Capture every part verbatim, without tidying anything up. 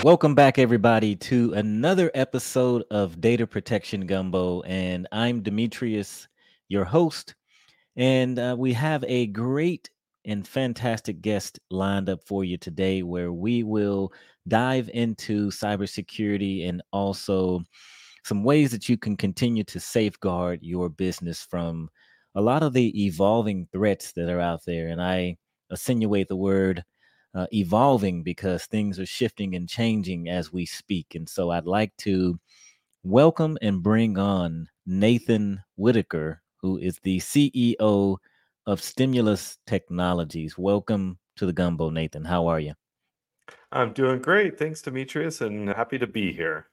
Welcome back, everybody, to another episode of Data Protection Gumbo. And I'm Demetrius, your host. And uh, we have a great and fantastic guest lined up for you today where we will dive into cybersecurity and also some ways that you can continue to safeguard your business from a lot of the evolving threats that are out there. And I insinuate the word uh, evolving because things are shifting and changing as we speak. And so I'd like to welcome and bring on Nathan Whitaker, who is the C E O of Stimulus Technologies. Welcome to the Gumbo, Nathan. How are you? I'm doing great. Thanks, Demetrius, and happy to be here.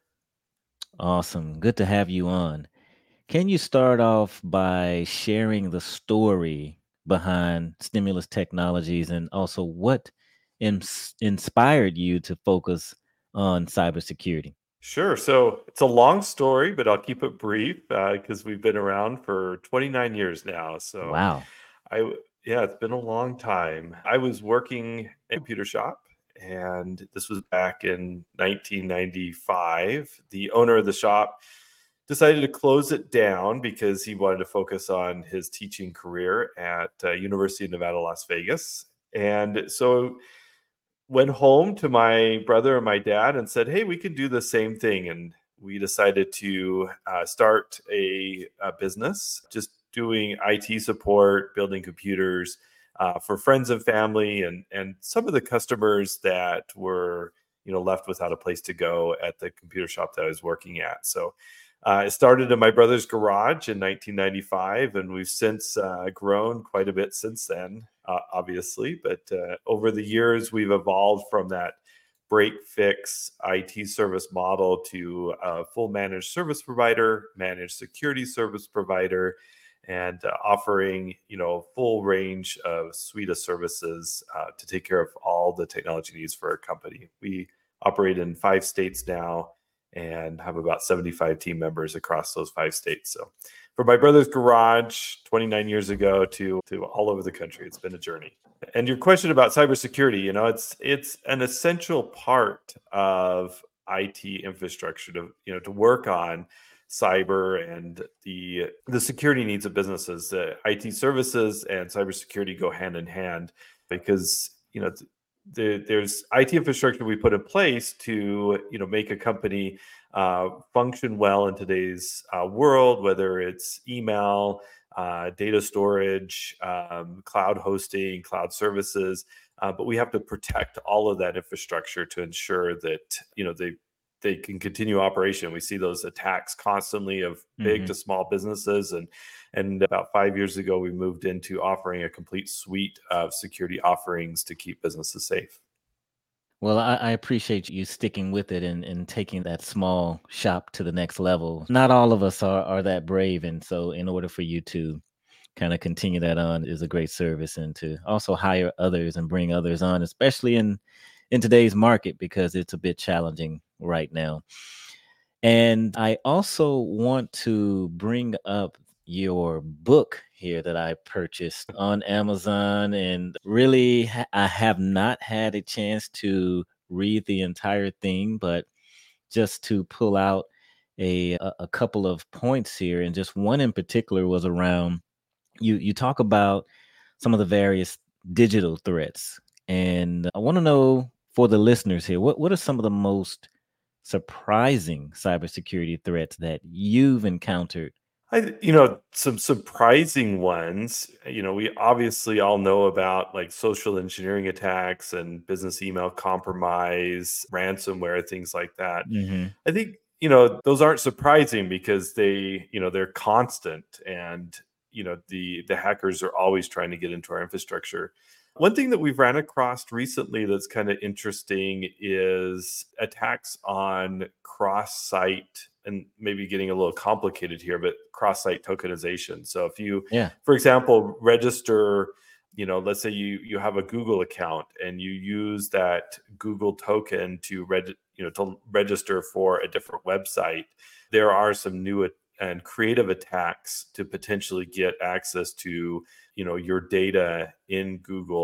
Awesome. Good to have you on. Can you start off by sharing the story behind Stimulus Technologies and also what ins- inspired you to focus on cybersecurity? Sure. So it's a long story, but I'll keep it brief because we've been around for twenty-nine years now. So Wow. I, w- yeah, it's been a long time. I was working in a computer shop, and this was back in nineteen ninety-five. The owner of the shop decided to close it down because he wanted to focus on his teaching career at uh, University of Nevada, Las Vegas. And so went home to my brother and my dad and said, "Hey, we can do the same thing." And we decided to uh, start a, a business, just doing I T support, building computers uh, for friends and family, and and some of the customers that were you know left without a place to go at the computer shop that I was working at. So. Uh, it started in my brother's garage in nineteen ninety-five, and we've since uh, grown quite a bit since then, uh, obviously. But uh, over the years, we've evolved from that break fix I T service model to a full managed service provider, managed security service provider, and uh, offering you know full range of suite of services uh, to take care of all the technology needs for a company. We operate in five states now and have about seventy-five team members across those five states. So from my brother's garage twenty-nine years ago to to all over the country, it's been a journey. And your question about cybersecurity, you know, it's it's an essential part of I T infrastructure to you know to work on cyber and the the security needs of businesses. The I T services and cybersecurity go hand in hand because you know the, there's I T infrastructure we put in place to you know make a company uh, function well in today's uh, world, whether it's email, uh, data storage, um, cloud hosting, cloud services. Uh, but we have to protect all of that infrastructure to ensure that you know they they can continue operation. We see those attacks constantly of big hmm to small businesses, and and about five years ago, we moved into offering a complete suite of security offerings to keep businesses safe. Well, I, I appreciate you sticking with it and, and taking that small shop to the next level. Not all of us are, are that brave. And so, in order for you to kind of continue that on is a great service and to also hire others and bring others on, especially in in today's market because it's a bit challenging right now. And I also want to bring up your book here that I purchased on Amazon. And really, ha- I have not had a chance to read the entire thing, but just to pull out a, a a couple of points here. And just one in particular was around you, you talk about some of the various digital threats. And I want to know for the listeners here, what, what are some of the most surprising cybersecurity threats that you've encountered? I, you know, some surprising ones. You know, we obviously all know about like social engineering attacks and business email compromise, ransomware, things like that. hmm I think, you know, those aren't surprising because they, you know, they're constant and, you know, the the hackers are always trying to get into our infrastructure. One thing that we've ran across recently that's kind of interesting is attacks on cross-site and maybe getting a little complicated here, but cross-site tokenization. So if you, Yeah. for example, register, you know, let's say you you have a Google account and you use that Google token to reg, you know, to register for a different website, there are some new and creative attacks to potentially get access to you know your data in Google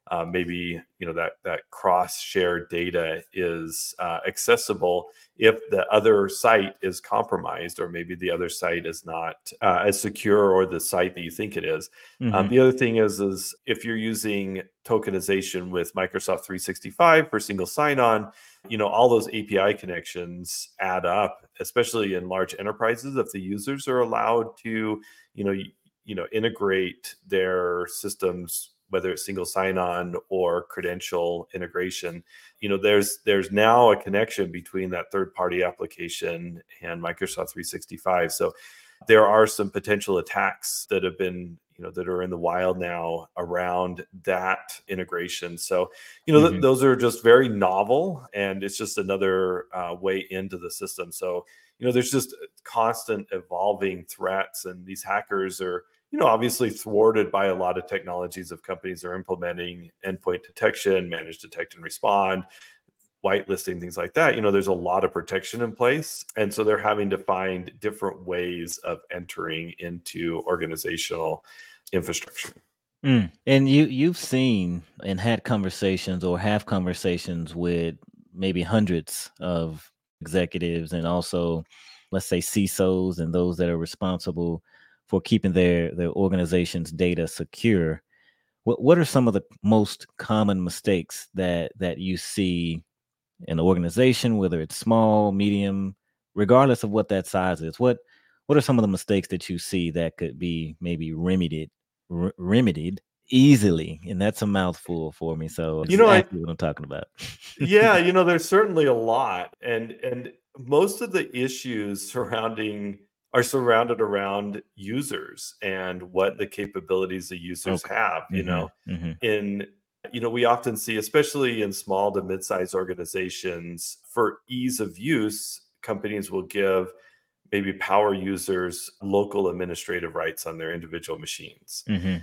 uh, maybe you know that that cross shared data is uh, accessible if the other site is compromised, or maybe the other site is not uh, as secure, or the site that you think it is. Um, Hmm. the other thing is, is if you're using tokenization with Microsoft three sixty-five for single sign-on, you know, all those A P I connections add up, especially in large enterprises. If the users are allowed to, you know, you, you know, integrate their systems, whether it's single sign-on or credential integration, you know, there's there's now a connection between that third-party application and Microsoft three sixty-five. So there are some potential attacks that have been, you know, that are in the wild now around that integration. So, you know, th- Hmm. those are just very novel, and it's just another uh, way into the system. So, you know, there's just constant evolving threats, and these hackers are, you know, obviously thwarted by a lot of technologies of companies that are implementing endpoint detection, managed detect and respond, whitelisting, things like that. You know, there's a lot of protection in place. And so they're having to find different ways of entering into organizational infrastructure. Mm. And you you've seen and had conversations or have conversations with maybe hundreds of executives, and also, let's say, C I S Os and those that are responsible for keeping their their organization's data secure. What what are some of the most common mistakes that that you see in an organization, whether it's small, medium, regardless of what that size is? What what are some of the mistakes that you see that could be maybe remedied re- remedied easily? And that's a mouthful for me. So You know, I exactly what I'm talking about. yeah, you know, there's certainly a lot, and and most of the issues surrounding are surrounded around users and what the capabilities the users Okay. have. You Hmm. know, Hmm. in you know, we often see, especially in small to mid-sized organizations, for ease of use, companies will give maybe power users local administrative rights on their individual machines. Hmm.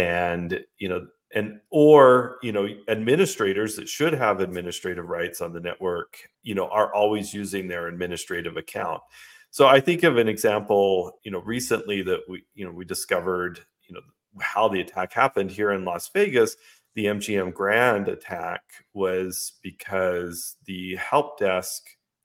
And you know, and or you know, administrators that should have administrative rights on the network, you know, are always using their administrative account. So I think of an example, you know, recently that we, you know, we discovered, you know, how the attack happened here in Las Vegas. The M G M Grand attack was because the help desk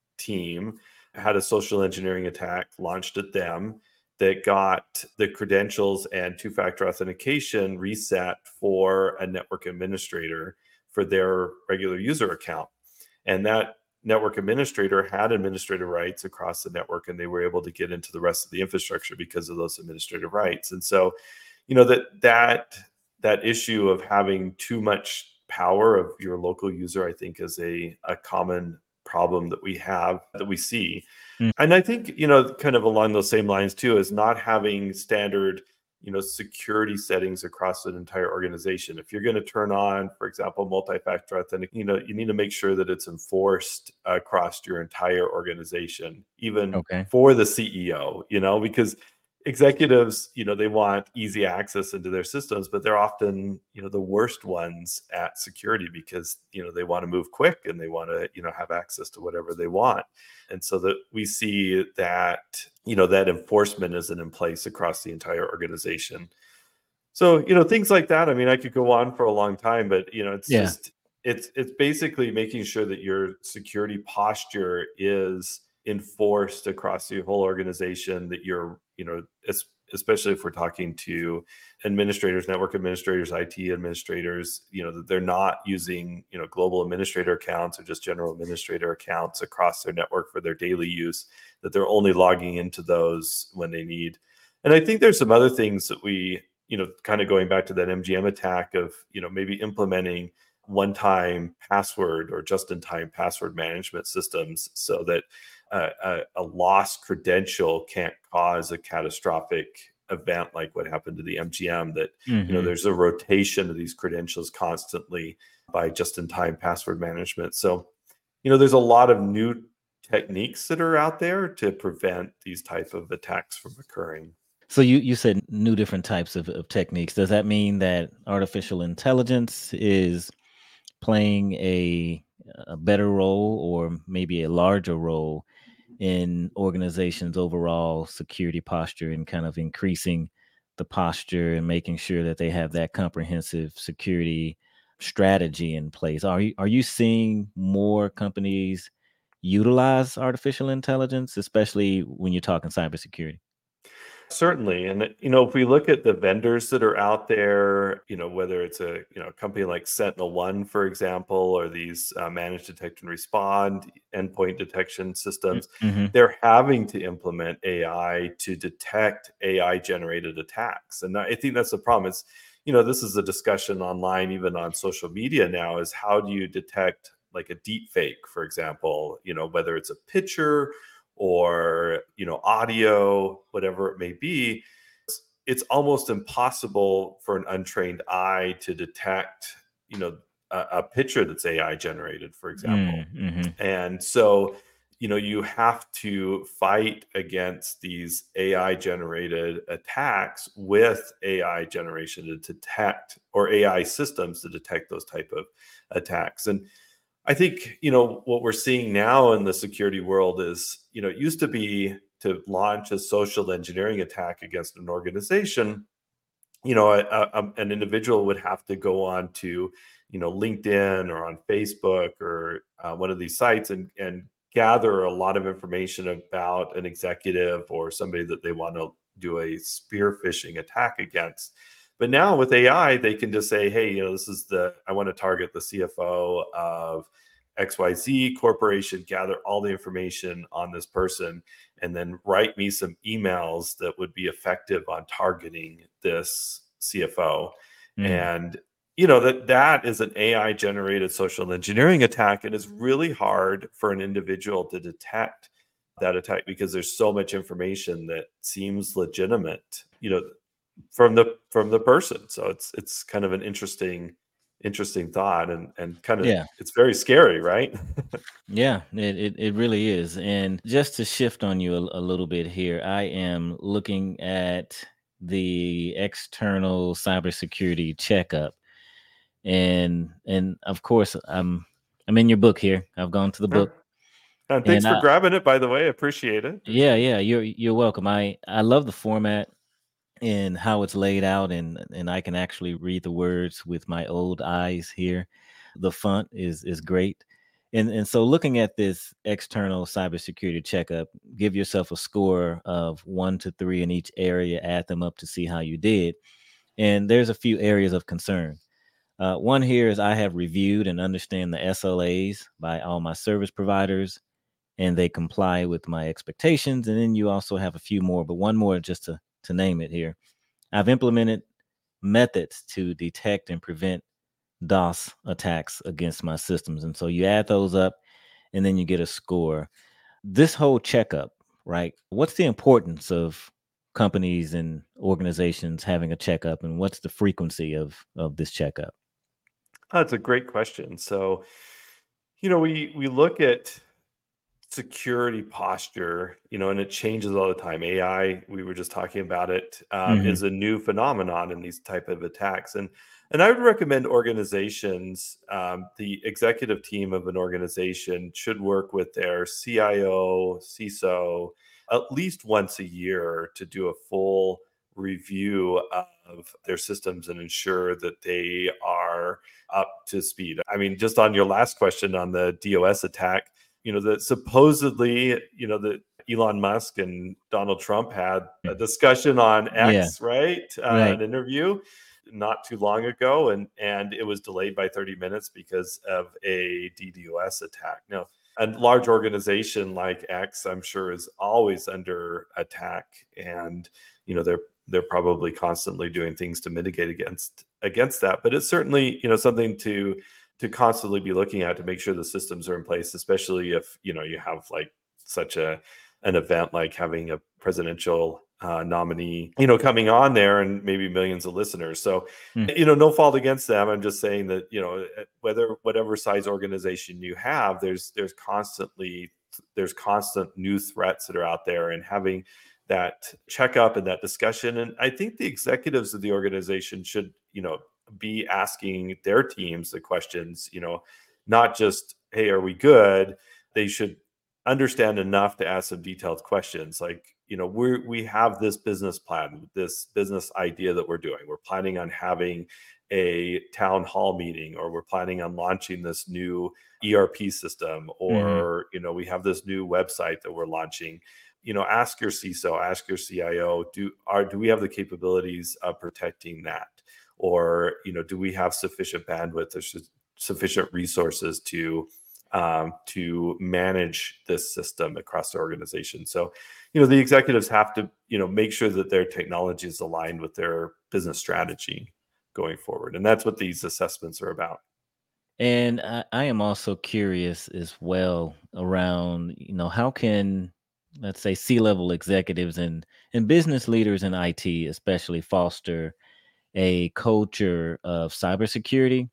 team had a social engineering attack launched at them that got the credentials and two-factor authentication reset for a network administrator for their regular user account. And that network administrator had administrative rights across the network, and they were able to get into the rest of the infrastructure because of those administrative rights. And so, you know, that that that issue of having too much power of your local user, I think, is a, a common problem that we have, that we see. And I think, you know, kind of along those same lines too, is not having standard, you know, security settings across an entire organization. If you're going to turn on, for example, multi-factor authentication, you know, you need to make sure that it's enforced across your entire organization, even Okay. for the C E O, you know, because executives, you know, they want easy access into their systems, but they're often, you know, the worst ones at security because, you know, they want to move quick and they want to, you know, have access to whatever they want. And so that we see that, you know, that enforcement isn't in place across the entire organization. So, you know, things like that. I mean, I could go on for a long time, but you know, it's Yeah. just it's it's basically making sure that your security posture is enforced across the whole organization, that you're, you know, es- especially if we're talking to administrators, network administrators, I T administrators, you know, that they're not using, you know, global administrator accounts or just general administrator accounts across their network for their daily use, that they're only logging into those when they need. And I think there's some other things that we, you know, kind of going back to that M G M attack of, you know, maybe implementing one-time password or just-in-time password management systems so that uh, a, a lost credential can't cause a catastrophic event like what happened to the M G M, that, you know, Hmm. there's a rotation of these credentials constantly by just-in-time password management. So, you know, there's a lot of new techniques that are out there to prevent these type of attacks from occurring. So you you said new different types of, of techniques. Does that mean that artificial intelligence is playing a a better role, or maybe a larger role, in organizations' overall security posture, and kind of increasing the posture and making sure that they have that comprehensive security strategy in place? Are you are you seeing more companies utilize artificial intelligence, especially when you're talking cybersecurity? Certainly. And, you know, if we look at the vendors that are out there, you know, whether it's a, you know, a company like Sentinel One, for example, or these uh, managed detect and respond endpoint detection systems, Mm-hmm. they're having to implement A I to detect A I generated attacks. And I think that's the problem. It's, you know, this is a discussion online, even on social media now, is how do you detect like a deep fake, for example, you know, whether it's a picture or, you know, audio, whatever it may be. It's almost impossible for an untrained eye to detect, you know, a, a picture that's A I generated, for example. Mm-hmm. And so, you know, you have to fight against these A I generated attacks with A I generation to detect, or A I systems to detect those type of attacks. And I think, you know, what we're seeing now in the security world is, you know, it used to be to launch a social engineering attack against an organization, you know, a, a, an individual would have to go on to, you know, LinkedIn or on Facebook or uh, one of these sites and, and gather a lot of information about an executive or somebody that they want to do a spear phishing attack against. But now with A I, they can just say, hey, you know, this is the, I want to target the C F O of X Y Z corporation, gather all the information on this person, and then write me some emails that would be effective on targeting this C F O. Mm. And, you know, that that is an A I generated social engineering attack. And it's really hard for an individual to detect that attack because there's so much information that seems legitimate, you know, from the from the person. So it's it's kind of an interesting interesting thought, and and kind of Yeah. it's very scary, right? Yeah, it, it, it really is. And just to shift on you a, a little bit here, I am looking at the external cybersecurity checkup. And and of course I'm I'm in your book here. I've gone to the Yeah. book. And thanks And for I grabbing it, by the way. Appreciate it. yeah, Appreciate it. yeah, you're you're welcome. I I love the format and how it's laid out, and and I can actually read the words with my old eyes here. The font is is great. And and so looking at this external cybersecurity checkup, give yourself a score of one to three in each area, add them up to see how you did. And there's a few areas of concern. Uh, one here is I have reviewed and understand the S L As by all my service providers, and they comply with my expectations. And then you also have a few more, but one more just to to name it here. I've implemented methods to detect and prevent DOS attacks against my systems. And so you add those up and then you get a score. This whole checkup, right? What's the importance of companies and organizations having a checkup, and what's the frequency of of this checkup? That's a great question. So, you know, we we look at security posture, you know, and it changes all the time. A I, we were just talking about it, um, Hmm. is a new phenomenon in these type of attacks. And and I would recommend organizations, um, the executive team of an organization should work with their C I O, C I S O, at least once a year to do a full review of their systems and ensure that they are up to speed. I mean, just on your last question on the DOS attack, you know, that supposedly, you know, that Elon Musk and Donald Trump had a discussion on Yeah, X, right? Uh, right. an interview not too long ago, and and it was delayed by thirty minutes because of a DDoS attack. Now, a large organization like X, I'm sure, is always under attack, and you know they're they're probably constantly doing things to mitigate against against that. But it's certainly, you know, something to to constantly be looking at to make sure the systems are in place, especially if, you know, you have like such a an event like having a presidential uh, nominee, you know, coming on there and maybe millions of listeners. So, Mm. you know, no fault against them. I'm just saying that, you know, eh, whether whatever size organization you have, there's there's constantly there's constant new threats that are out there, and having that checkup and that discussion. And I think the executives of the organization should, you know, be asking their teams the questions, you know, not just, hey, are we good? They should understand enough to ask some detailed questions. Like, you know, we we have this business plan, this business idea that we're doing. We're planning on having a town hall meeting, or we're planning on launching this new E R P system, Hmm. or, you know, we have this new website that we're launching. You know, ask your C I S O, ask your C I O, do are do we have the capabilities of protecting that? Or, you know, do we have sufficient bandwidth or su- sufficient resources to um, to manage this system across the organization? So, you know, the executives have to, you know, make sure that their technology is aligned with their business strategy going forward. And that's what these assessments are about. And I, I am also curious as well around, you know, how can, let's say, C-level executives and and business leaders in I T, especially, foster a culture of cybersecurity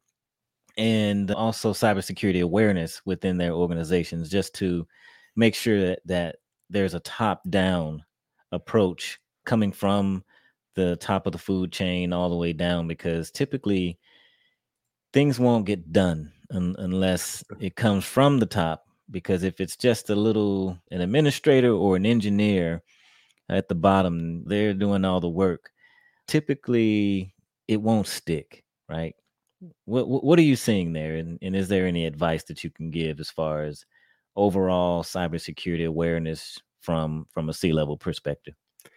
and also cybersecurity awareness within their organizations, just to make sure that, that there's a top-down approach coming from the top of the food chain all the way down, because typically things won't get done un- unless it comes from the top. Because if it's just a little an administrator or an engineer at the bottom, they're doing all the work. Typically, it won't stick, right? What what, what are you seeing there, and, and is there any advice that you can give as far as overall cybersecurity awareness from from a C level perspective?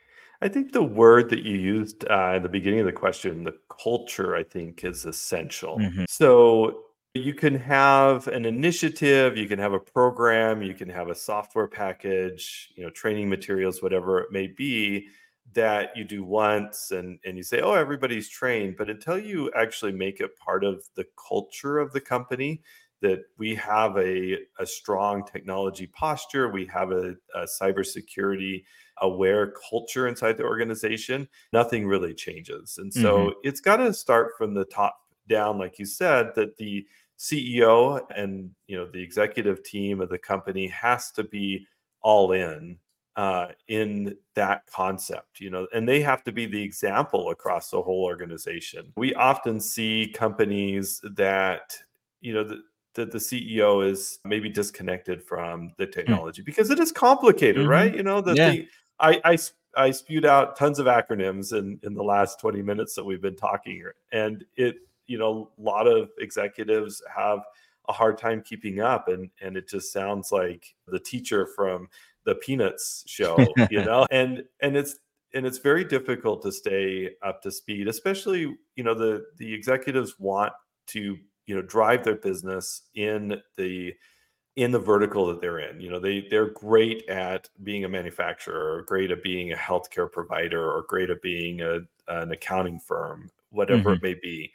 I think the word that you used uh, at the beginning of the question, the culture, I think is essential. Hmm. So you can have an initiative, you can have a program, you can have a software package, you know, training materials, whatever it may be, that you do once, and and you say, oh, everybody's trained. But until you actually make it part of the culture of the company, that we have a, a strong technology posture, we have a, a cybersecurity aware culture inside the organization, nothing really changes. And Hmm. so it's got to start from the top down, like you said, that the C E O and, you know, the executive team of the company has to be all in uh, in that concept, you know, and they have to be the example across the whole organization. We often see companies that, you know, the, that the C E O is maybe disconnected from the technology because it is complicated, Hmm. right? You know, the Yeah. thing I, I I spewed out tons of acronyms in in the last twenty minutes that we've been talking here, and it, you know, a lot of executives have a hard time keeping up, and and it just sounds like the teacher from the Peanuts show, you know, and and it's and it's very difficult to stay up to speed, especially, you know, the the executives want to, you know, drive their business in the in the vertical that they're in. You know, they they're great at being a manufacturer, or great at being a healthcare provider, or great at being a, an accounting firm, whatever Hmm. it may be.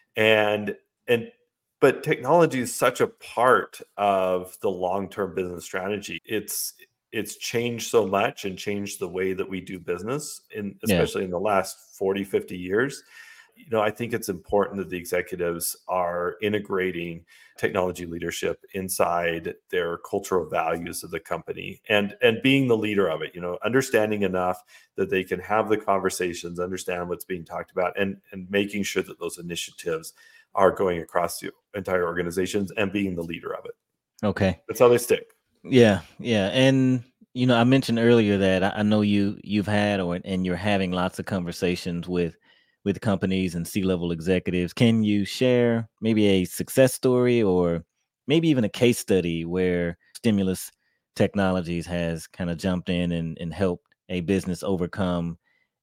And and but technology is such a part of the long-term business strategy. It's it's changed so much and changed the way that we do business, in Yeah. especially in the last forty, fifty years. You know, I think it's important that the executives are integrating technology leadership inside their cultural values of the company, and and being the leader of it, you know, understanding enough that they can have the conversations, understand what's being talked about, and and making sure that those initiatives are going across the entire organizations, and being the leader of it. Okay. That's how they stick. Yeah, yeah, and you know, I mentioned earlier that I, I know you you've had or and you're having lots of conversations with with companies and C-level executives. Can you share maybe a success story, or maybe even a case study where stimulus technologies has kind of jumped in and, and helped a business overcome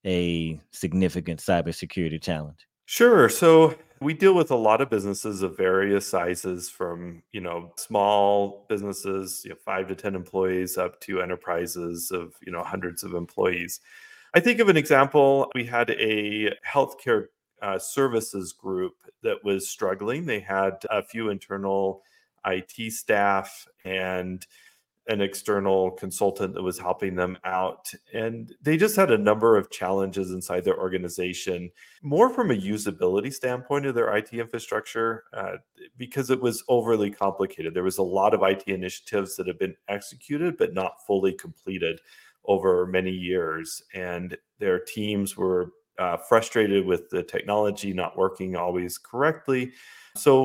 a significant cybersecurity challenge? Sure. So we deal with a lot of businesses of various sizes, from, you know, small businesses, you know, five to ten employees, up to enterprises of, you know, hundreds of employees. I think of an example. We had a healthcare uh, services group that was struggling. They had a few internal I T staff and an external consultant that was helping them out. And they just had a number of challenges inside their organization, more from a usability standpoint of their I T infrastructure, uh, because it was overly complicated. There was a lot of I T initiatives that have been executed, but not fully completed over many years. And their teams were uh, frustrated with the technology not working always correctly. So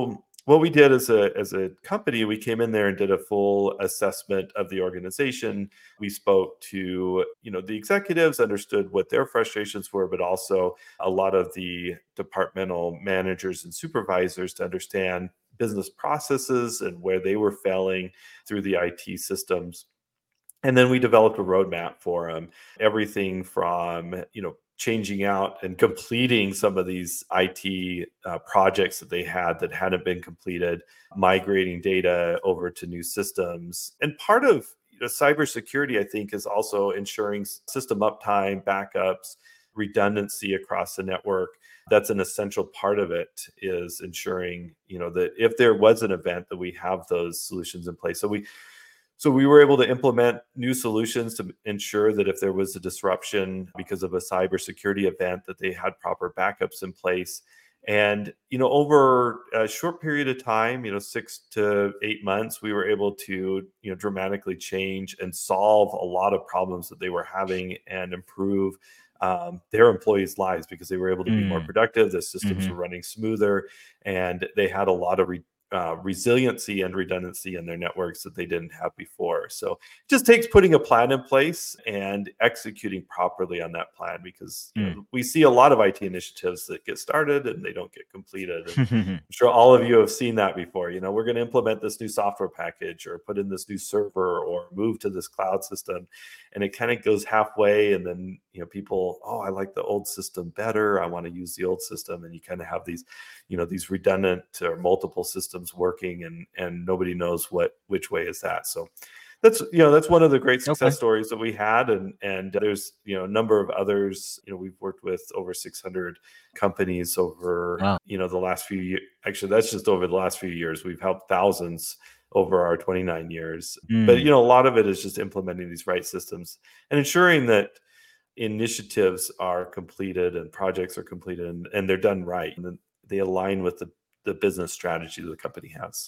what we did as a as a company, we came in there and did a full assessment of the organization. We spoke to, you know, the executives, understood what their frustrations were, but also a lot of the departmental managers and supervisors to understand business processes and where they were failing through the I T systems. And then we developed a roadmap for them, everything from, you know, changing out and completing some of these I T uh, projects that they had that hadn't been completed, migrating data over to new systems. And part of, you know, cybersecurity, I think, is also ensuring system uptime, backups, redundancy across the network. That's an essential part of it, is ensuring, you know, that if there was an event, that we have those solutions in place. So we So we were able to implement new solutions to ensure that if there was a disruption because of a cybersecurity event, that they had proper backups in place. And, you know, over a short period of time, you know, six to eight months, we were able to, you know, dramatically change and solve a lot of problems that they were having and improve um, their employees' lives, because they were able to be more Mm. productive. The systems hmm were running smoother, and they had a lot of re- uh, resiliency and redundancy in their networks that they didn't have before. So it just takes putting a plan in place and executing properly on that plan, because, you Mm. know, we see a lot of I T initiatives that get started and they don't get completed. And I'm sure all of you have seen that before. You know, we're going to implement this new software package or put in this new server or move to this cloud system, and it kind of goes halfway, and then, you know, people, oh, I like the old system better, I want to use the old system, and you kind of have these, you know, these redundant or multiple systems working, and and nobody knows what which way is that. So that's, you know, that's one of the great Okay. success stories that we had. And and there's, you know, a number of others. You know, we've worked with over six hundred companies over, Wow. you know, the last few years. Actually, that's just over the last few years. We've helped thousands over our twenty-nine years. But, you Mm. know, a lot of it is just implementing these right systems and ensuring that initiatives are completed and projects are completed, and, and they're done right, and then they align with the, the business strategy that the company has.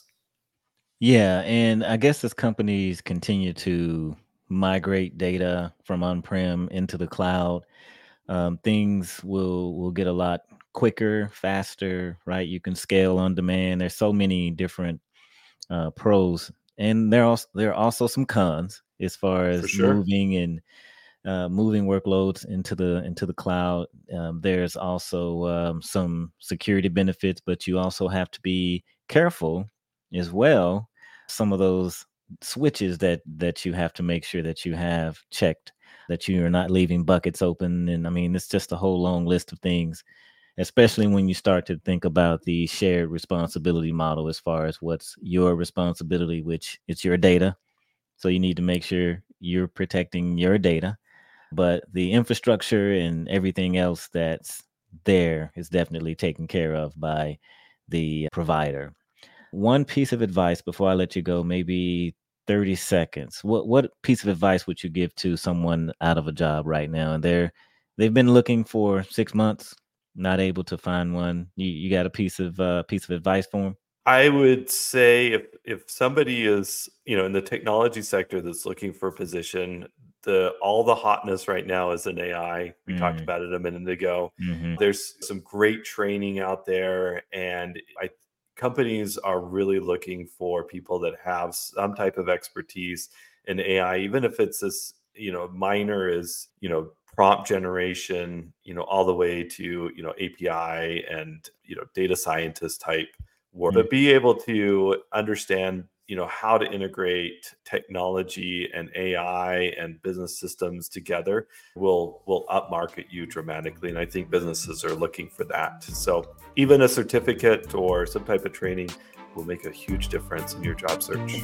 Yeah, and I guess as companies continue to migrate data from on-prem into the cloud, um, things will will get a lot quicker, faster, right? You can scale on demand. There's so many different uh, pros, and there also there are also some cons as far For as sure. moving and uh, moving workloads into the into the cloud. Um, there's also um, some security benefits, but you also have to be careful as well. Some of those switches that that you have to make sure that you have checked, that you are not leaving buckets open, and I mean it's just a whole long list of things. Especially when you start to think about the shared responsibility model, as far as what's your responsibility, which it's your data. So you need to make sure you're protecting your data, but the infrastructure and everything else that's there is definitely taken care of by the provider. One piece of advice before I let you go, maybe thirty seconds. What what piece of advice would you give to someone out of a job right now, and they're they've been looking for six months, not able to find one? You you got a piece of uh, piece of advice for them? I would say if if somebody is, you know, in the technology sector that's looking for a position, the all the hotness right now is in A I. We talked Mm, about it a minute ago. hmm There's some great training out there, and I companies are really looking for people that have some type of expertise in A I, even if it's this, you know, minor is, you know, prompt generation, you know, all the way to, you know, A P I and, you know, data scientist type work, but be able to understand, you know, how to integrate technology and A I and business systems together will will upmarket you dramatically. And I think businesses are looking for that. So even a certificate or some type of training will make a huge difference in your job search.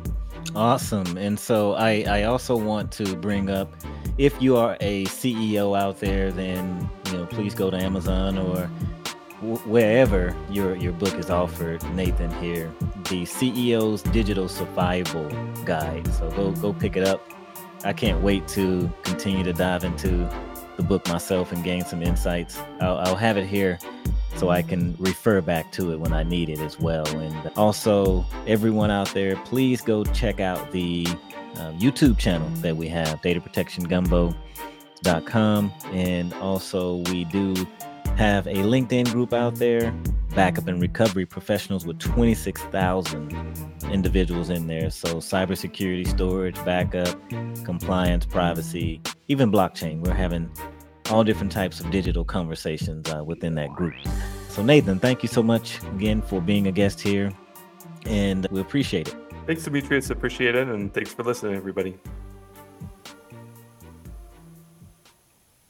Awesome. And so I, I also want to bring up, if you are a C E O out there, then you know please go to Amazon or wh- wherever your your book is offered. Nathan here, the C E O's Digital Survival Guide. So go go pick it up. I can't wait to continue to dive into the book myself and gain some insights. I'll, I'll have it here so I can refer back to it when I need it as well. And also, everyone out there, please go check out the uh, YouTube channel that we have, data protection gumbo dot com. And also, we do have a LinkedIn group out there. backup and recovery professionals with twenty-six thousand individuals in there. So cybersecurity, storage, backup, compliance, privacy, even blockchain. We're having all different types of digital conversations uh, within that group. So Nathan, thank you so much again for being a guest here, and we appreciate it. Thanks, Demetrius. Appreciate it. And thanks for listening, everybody.